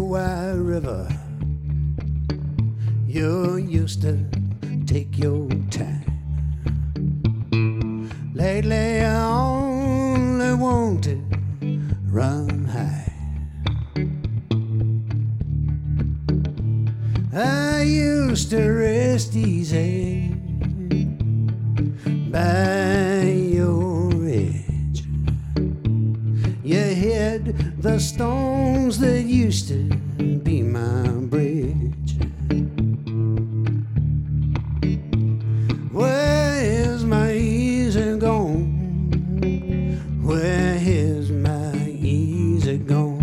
wide river. You used to take your time. Lately I only want to run high. I used to rest easy by your edge. You hid the stones that used to be my bridge. Where is my easy gone? Where is my easy gone?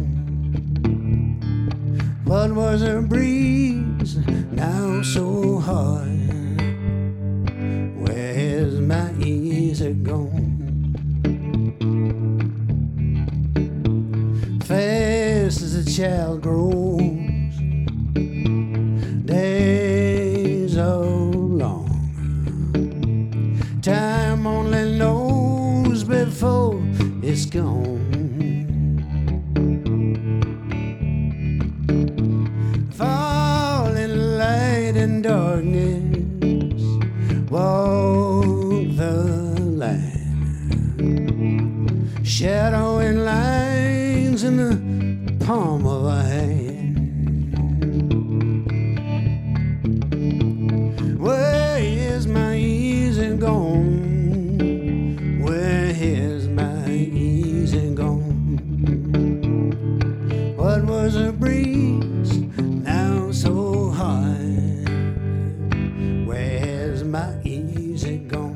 What was a breeze now so hard? Where is my easy gone? Fast as a child grows, days are long. Time only knows before it's gone. Falling light and darkness, walk the line. Shadowing lines in the palm of a hand. Where is my easy gone? Where is my easy gone? What was a breeze now so hard? Where's my easy gone?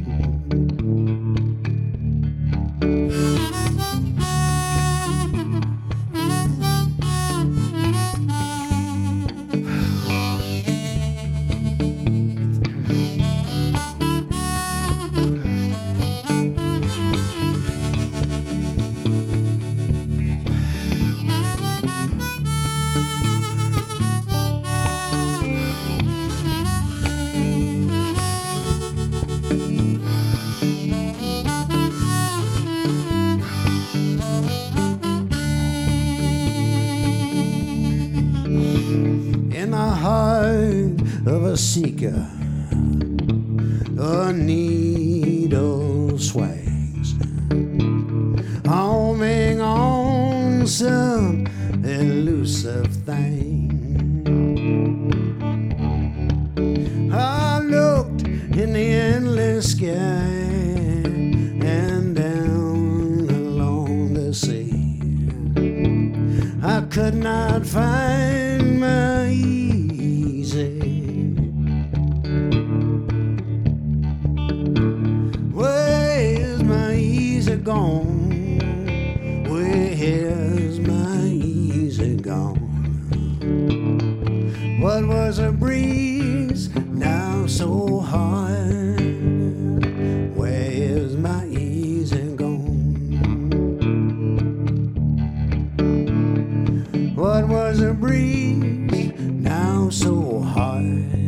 In the heart of a seeker, a needle sways, homing on some elusive thing. I looked in the endless sky and down along the sea. I could not find my easy. Where is my easy gone? Where is my easy gone? What was a breeze now so hard? Where is my easy gone? What was a breeze now so hard?